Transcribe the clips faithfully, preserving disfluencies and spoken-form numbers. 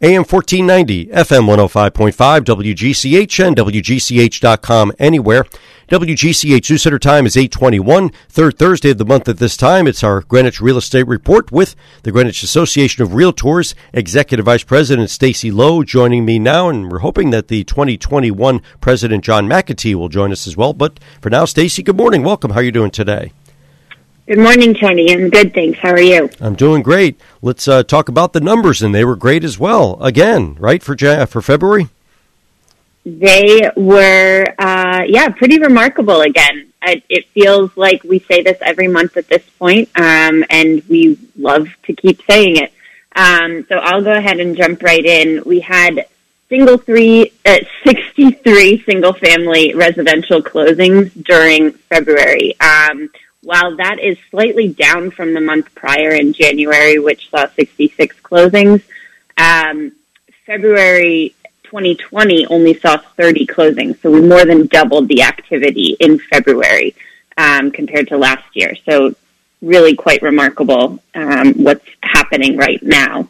A M fourteen ninety, F M one oh five point five, W G C H, and W G C H dot com anywhere. W G C H News Center time is eight twenty-one, third Thursday of the month at this time. It's our Greenwich Real Estate Report with the Greenwich Association of Realtors, Executive Vice President Stacy Lowe joining me now, and we're hoping that the twenty twenty-one President John McAtee will join us as well. But for now, Stacy, good morning. Welcome. How are you doing today? Good morning, Tony. I'm good, thanks. How are you? I'm doing great. Let's uh, talk about the numbers, and they were great as well. Again, right, for Jan- for February? They were, uh, yeah, pretty remarkable again. It, it feels like we say this every month at this point, um, and we love to keep saying it. Um, so I'll go ahead and jump right in. We had single three, uh, sixty-three single-family residential closings during February. Um While that is slightly down from the month prior in January, which saw sixty-six closings, um, February twenty twenty only saw thirty closings. So we more than doubled the activity in February um, compared to last year. So really quite remarkable um, what's happening right now.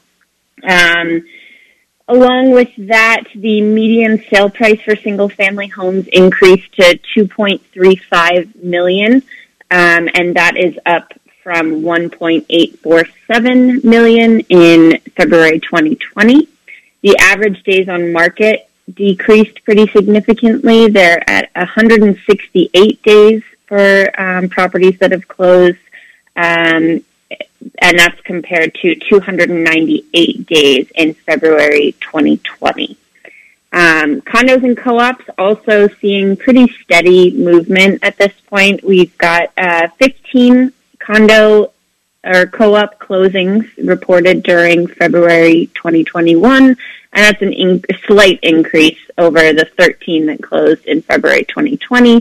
Um, along with that, the median sale price for single-family homes increased to two point three five million dollars. Um, and that is up from one point eight four seven million in February twenty twenty. The average days on market decreased pretty significantly. They're at one hundred sixty-eight days for um, properties that have closed, um, and that's compared to two hundred ninety-eight days in February twenty twenty. Um, condos and co-ops also seeing pretty steady movement at this point. We've got uh, fifteen condo or co-op closings reported during February twenty twenty-one, and that's an in- slight increase over the thirteen that closed in February twenty twenty.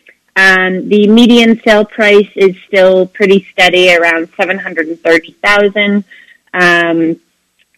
Um, the median sale price is still pretty steady, around seven hundred thirty thousand dollars. Um,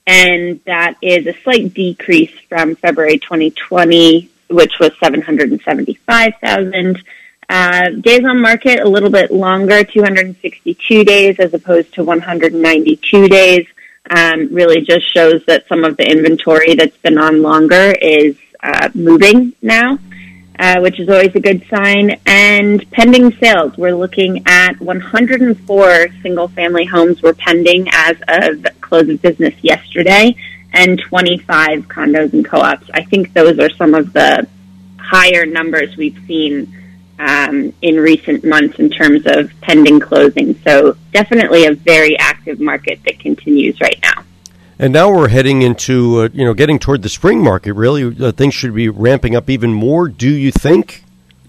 And that is a slight decrease from February twenty twenty, which was seven hundred seventy-five thousand. Uh, days on market, a little bit longer, two hundred sixty-two days as opposed to one hundred ninety-two days. Um, really just shows that some of the inventory that's been on longer is uh, moving now, uh, which is always a good sign. And pending sales, we're looking at one hundred four single-family homes were pending as of close of business yesterday, and twenty-five condos and co-ops. I think those are some of the higher numbers we've seen um, in recent months in terms of pending closing. So definitely a very active market that continues right now. And now we're heading into, uh, you know, getting toward the spring market, really. Uh, things should be ramping up even more, do you think,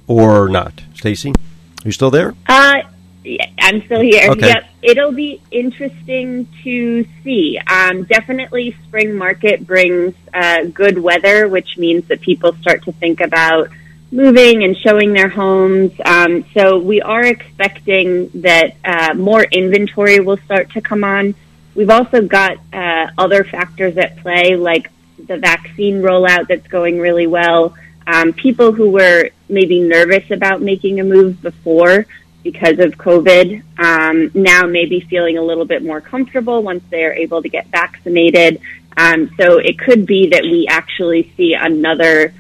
or not? Stacy, are you still there? Uh, yeah, I'm still here. Okay. Yep. It'll be interesting to see. Um, definitely spring market brings uh, good weather, which means that people start to think about moving and showing their homes. Um, so we are expecting that uh, more inventory will start to come on. We've also got uh, other factors at play, like the vaccine rollout that's going really well. Um, people who were maybe nervous about making a move before because of COVID, um, now maybe feeling a little bit more comfortable once they're able to get vaccinated. Um, so it could be that we actually see another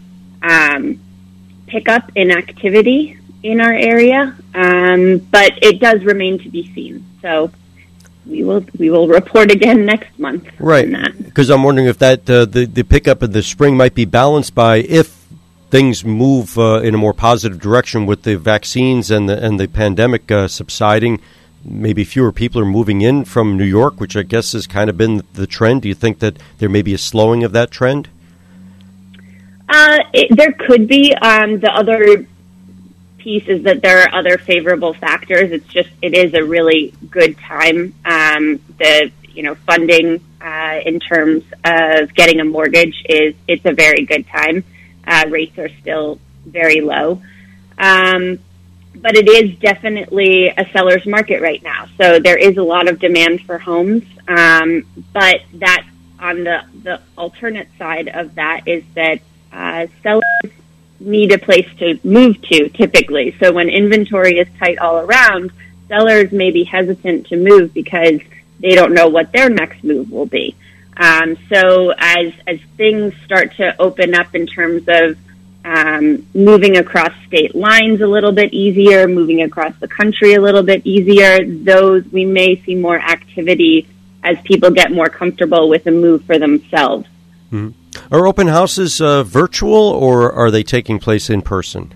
um, pickup in activity in our area, um, but it does remain to be seen. So we will we will report again next month. Right, because I'm wondering if that uh, the the pickup in the spring might be balanced by if things move uh, in a more positive direction with the vaccines and the and the pandemic uh, subsiding. Maybe fewer people are moving in from New York, which I guess has kind of been the trend. Do you think that there may be a slowing of that trend? Uh, it, there could be. Um, the other piece is that there are other favorable factors. It's just it is a really good time. Um, the you know funding uh, in terms of getting a mortgage is it's a very good time. Uh, rates are still very low. Um, but it is definitely a seller's market right now. So there is a lot of demand for homes. Um, but that on the, the alternate side of that is that uh, sellers need a place to move to typically. So when inventory is tight all around, sellers may be hesitant to move because they don't know what their next move will be. Um, so as as things start to open up in terms of um, moving across state lines a little bit easier, moving across the country a little bit easier, those we may see more activity as people get more comfortable with a move for themselves. Mm-hmm. Are open houses uh, virtual, or are they taking place in person?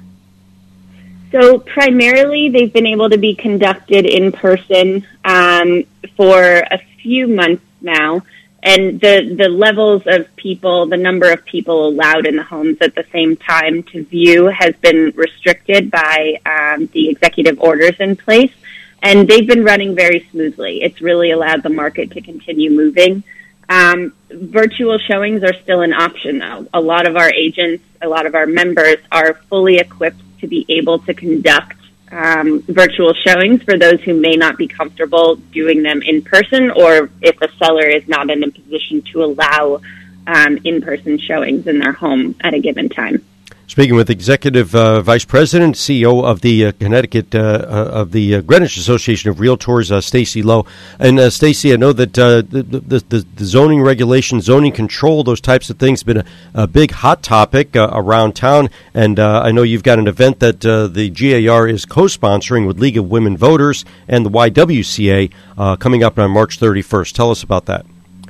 So primarily they've been able to be conducted in person um, for a few months now. And the, the levels of people, the number of people allowed in the homes at the same time to view has been restricted by um, the executive orders in place. And they've been running very smoothly. It's really allowed the market to continue moving. Um, virtual showings are still an option, though. A lot of our agents, a lot of our members are fully equipped to be able to conduct um, virtual showings for those who may not be comfortable doing them in person, or if a seller is not in a position to allow um, in-person showings in their home at a given time. Speaking with Executive uh, Vice President, C E O of the uh, Connecticut, uh, uh, of the uh, Greenwich Association of Realtors, uh, Stacy Lowe. And uh, Stacy, I know that uh, the, the, the, the zoning regulation, zoning control, those types of things have been a, a big hot topic uh, around town. And uh, I know you've got an event that uh, the G A R is co-sponsoring with League of Women Voters and the Y W C A uh, coming up on March thirty-first. Tell us about that.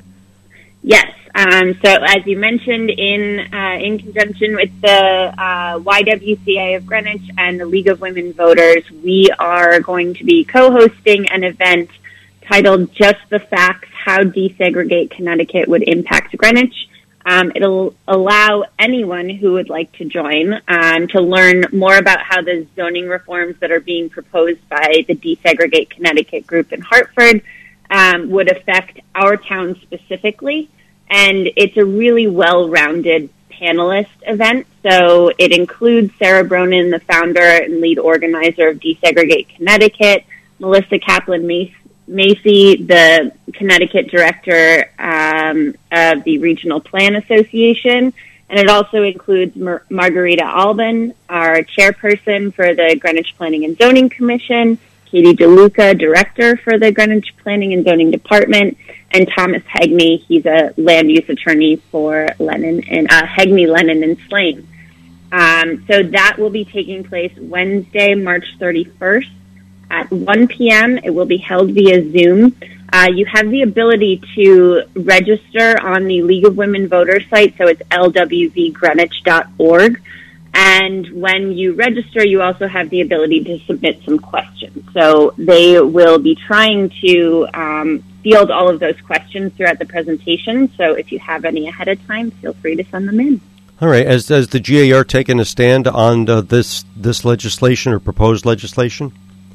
Yes. Um, so as you mentioned, in uh, in conjunction with the uh, Y W C A of Greenwich and the League of Women Voters, we are going to be co-hosting an event titled Just the Facts, How Desegregate Connecticut Would Impact Greenwich. Um, it'll allow anyone who would like to join um, to learn more about how the zoning reforms that are being proposed by the Desegregate Connecticut group in Hartford um, would affect our town specifically. And it's a really well-rounded panelist event. So it includes Sarah Bronin, the founder and lead organizer of Desegregate Connecticut, Melissa Kaplan-Macy, the Connecticut director um, of the Regional Plan Association. And it also includes Mar- Margarita Alban, our chairperson for the Greenwich Planning and Zoning Commission, Katie DeLuca, director for the Greenwich Planning and Zoning Department, and Thomas Hegney. He's a land use attorney for Lennon and uh, Hegney, Lennon, and Slane. Um, so that will be taking place Wednesday, March thirty-first at one p.m. It will be held via Zoom. Uh, you have the ability to register on the League of Women Voters site, so it's L W V greenwich dot org. And when you register, you also have the ability to submit some questions. So they will be trying to um, field all of those questions throughout the presentation. So if you have any ahead of time, feel free to send them in. All right. Has, has the G A R taken a stand on uh, this this legislation or proposed legislation?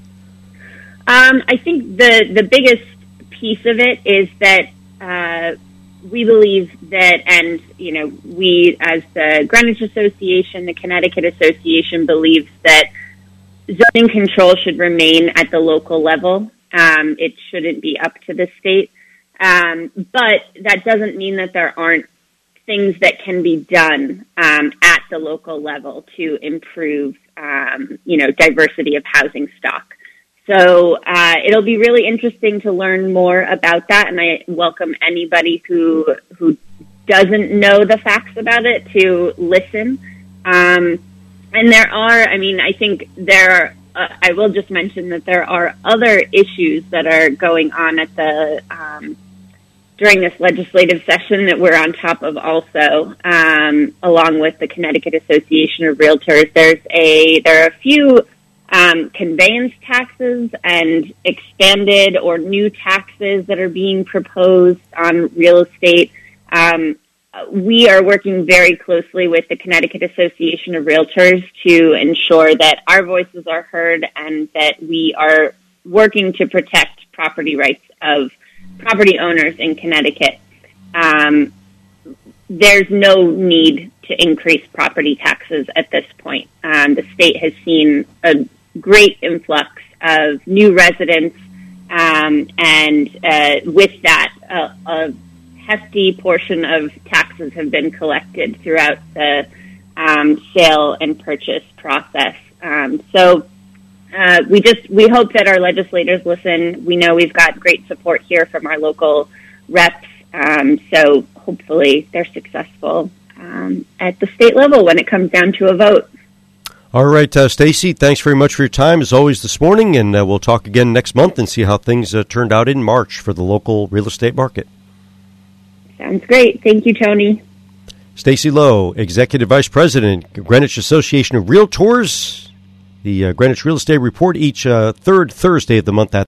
Um, I think the, the biggest piece of it is that uh, we believe that, and, you know, we as the Greenwich Association, the Connecticut Association, believes that zoning control should remain at the local level. Um, it shouldn't be up to the state. Um, but that doesn't mean that there aren't things that can be done um, at the local level to improve, um, you know, diversity of housing stock. So uh, it'll be really interesting to learn more about that, and I welcome anybody who who doesn't know the facts about it to listen. Um, and there are, I mean, I think there are, uh, I will just mention that there are other issues that are going on at the um, during this legislative session that we're on top of also, um, along with the Connecticut Association of Realtors. There's a there are a few Um, conveyance taxes and expanded or new taxes that are being proposed on real estate. Um, we are working very closely with the Connecticut Association of Realtors to ensure that our voices are heard and that we are working to protect property rights of property owners in Connecticut. Um, there's no need to increase property taxes at this point. Um, the state has seen a great influx of new residents, um, and uh, with that, uh, a hefty portion of taxes have been collected throughout the um, sale and purchase process. Um, so uh, we just we hope that our legislators listen. We know we've got great support here from our local reps Um, so hopefully they're successful um, at the state level when it comes down to a vote. All right, uh, Stacy, thanks very much for your time, as always, this morning, and uh, we'll talk again next month and see how things uh, turned out in March for the local real estate market. Sounds great. Thank you, Tony. Stacy Lowe, Executive Vice President, Greenwich Association of Realtors. The uh, Greenwich Real Estate Report each uh, third Thursday of the month at